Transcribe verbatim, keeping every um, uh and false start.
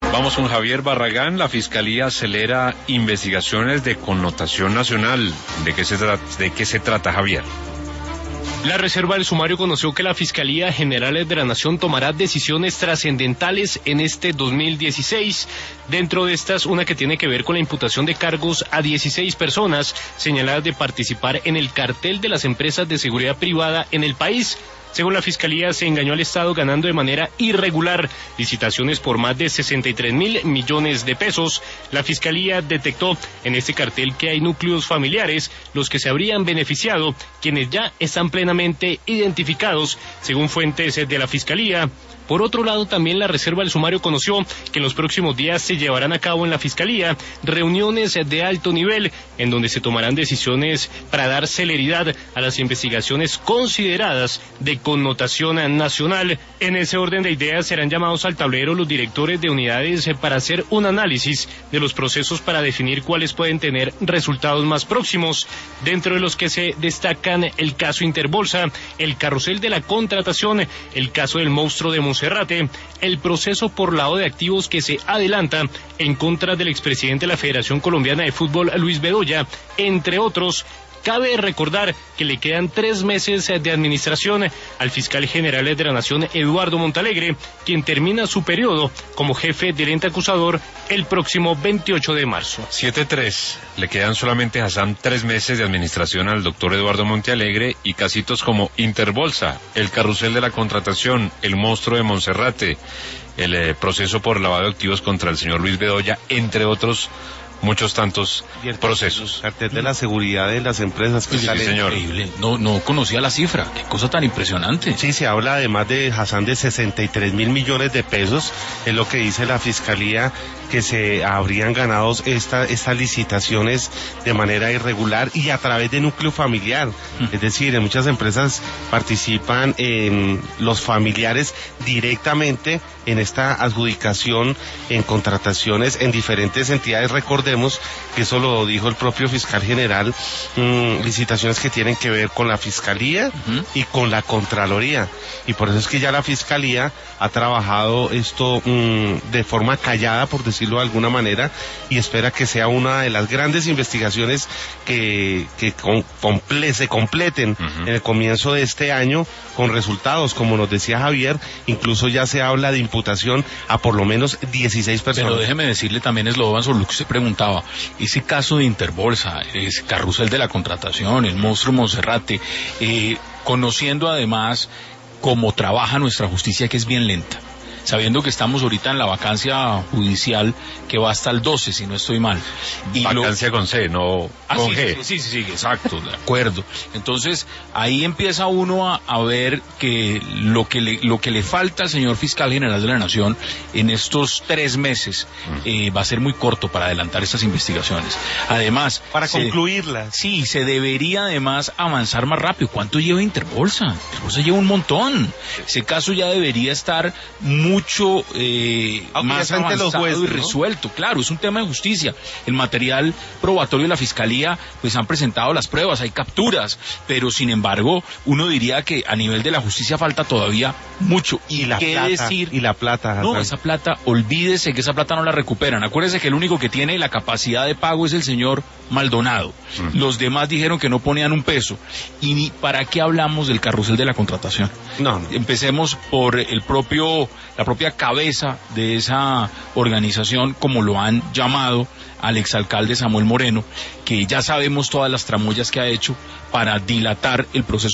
Vamos con Javier Barragán. La Fiscalía acelera investigaciones de connotación nacional. ¿De qué se trata, de qué se trata, Javier? La Reserva del Sumario conoció que la Fiscalía General de la Nación tomará decisiones trascendentales en este dos mil dieciséis. Dentro de estas, una que tiene que ver con la imputación de cargos a dieciséis personas señaladas de participar en el cartel de las empresas de seguridad privada en el país. Según la Fiscalía, se engañó al Estado ganando de manera irregular licitaciones por más de sesenta y tres mil millones de pesos. La Fiscalía detectó en este cartel que hay núcleos familiares, los que se habrían beneficiado, quienes ya están plenamente identificados, según fuentes de la Fiscalía. Por otro lado, también la Reserva del Sumario conoció que en los próximos días se llevarán a cabo en la Fiscalía reuniones de alto nivel en donde se tomarán decisiones para dar celeridad a las investigaciones consideradas de connotación nacional. En ese orden de ideas serán llamados al tablero los directores de unidades para hacer un análisis de los procesos para definir cuáles pueden tener resultados más próximos, dentro de los que se destacan el caso Interbolsa, el carrusel de la contratación, el caso del monstruo de Monserrate, el proceso por lavado de activos que se adelanta en contra del expresidente de la Federación Colombiana de Fútbol, Luis Bedoya, entre otros. Cabe recordar que le quedan tres meses de administración al fiscal general de la Nación, Eduardo Montalegre, quien termina su periodo como jefe del ente acusador el próximo veintiocho de marzo. siete tres. Le quedan solamente, Hassan, tres meses de administración al doctor Eduardo Montalegre y casitos como Interbolsa, el carrusel de la contratación, el monstruo de Monserrate, el eh, proceso por lavado de activos contra el señor Luis Bedoya, entre otros muchos tantos y el procesos. Cartel de la seguridad de las empresas que sí, sale sí, señor. Increíble. No, no conocía la cifra. Qué cosa tan impresionante. Sí, se habla además de Hassan de sesenta y tres mil millones de pesos, es lo que dice la Fiscalía, que se habrían ganado esta, estas licitaciones de manera irregular y a través de núcleo familiar. Mm. Es decir, en muchas empresas participan eh, los familiares directamente en esta adjudicación, en contrataciones en diferentes entidades. Recordemos que eso lo dijo el propio fiscal general, mmm, licitaciones que tienen que ver con la Fiscalía uh-huh. y con la Contraloría. Y por eso es que ya la Fiscalía ha trabajado esto mmm, de forma callada, por decirlo de alguna manera, y espera que sea una de las grandes investigaciones que, que con, comple- se completen uh-huh. en el comienzo de este año con resultados, como nos decía Javier. Incluso ya se habla de imputación a por lo menos dieciséis personas. Pero déjeme decirle también, Eslovan, sobre lo que usted preguntaba, ese caso de Interbolsa, ese carrusel de la contratación, el monstruo Monserrate, eh, conociendo además cómo trabaja nuestra justicia, que es bien lenta, sabiendo que estamos ahorita en la vacancia judicial que va hasta el doce, si no estoy mal. Y vacancia lo... con C, no ah, con sí, G. Sí, sí, sí, sí, exacto, de acuerdo. Entonces, ahí empieza uno a, a ver que lo que le lo que le falta al señor fiscal general de la Nación en estos tres meses mm. eh, va a ser muy corto para adelantar estas investigaciones. Además... Para se, concluirlas. Sí, se debería además avanzar más rápido. ¿Cuánto lleva Interbolsa? Interbolsa lleva un montón. Ese caso ya debería estar muy mucho eh, más avanzado los jueces, y resuelto, ¿no? Claro, es un tema de justicia. El material probatorio de la Fiscalía, pues han presentado las pruebas, hay capturas, pero sin embargo, uno diría que a nivel de la justicia falta todavía mucho. Y la ¿Qué plata, decir? Y la plata. No, esa plata, olvídese que esa plata no la recuperan. Acuérdese que el único que tiene la capacidad de pago es el señor Maldonado. Uh-huh. Los demás dijeron que no ponían un peso. ¿Y ni para qué hablamos del carrusel de la contratación? No, no. Empecemos por el propio, la propia cabeza de esa organización, como lo han llamado al exalcalde Samuel Moreno, que ya sabemos todas las tramoyas que ha hecho para dilatar el proceso